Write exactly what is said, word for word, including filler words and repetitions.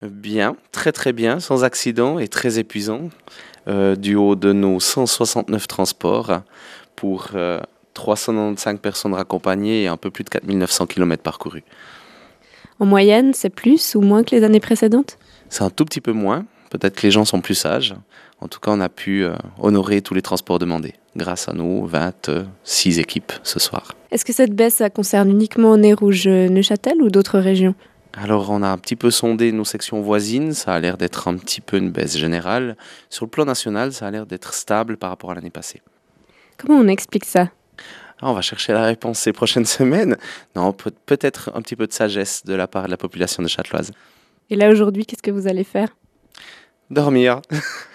Bien, très très bien, sans accident et très épuisant, euh, du haut de nos cent soixante-neuf transports pour euh, trois cent quatre-vingt-quinze personnes raccompagnées et un peu plus de quatre mille neuf cents kilomètres parcourus. En moyenne, c'est plus ou moins que les années précédentes? C'est un tout petit peu moins, peut-être que les gens sont plus sages. En tout cas, on a pu euh, honorer tous les transports demandés grâce à nos vingt-six équipes ce soir. Est-ce que cette baisse ça concerne uniquement Nez Rouge Neuchâtel ou d'autres régions? Alors, on a un petit peu sondé nos sections voisines, ça a l'air d'être un petit peu une baisse générale. Sur le plan national, ça a l'air d'être stable par rapport à l'année passée. Comment on explique ça? Ah, on va chercher la réponse ces prochaines semaines. Non, peut- peut-être un petit peu de sagesse de la part de la population de Châteloise. Et là aujourd'hui, qu'est-ce que vous allez faire? Dormir.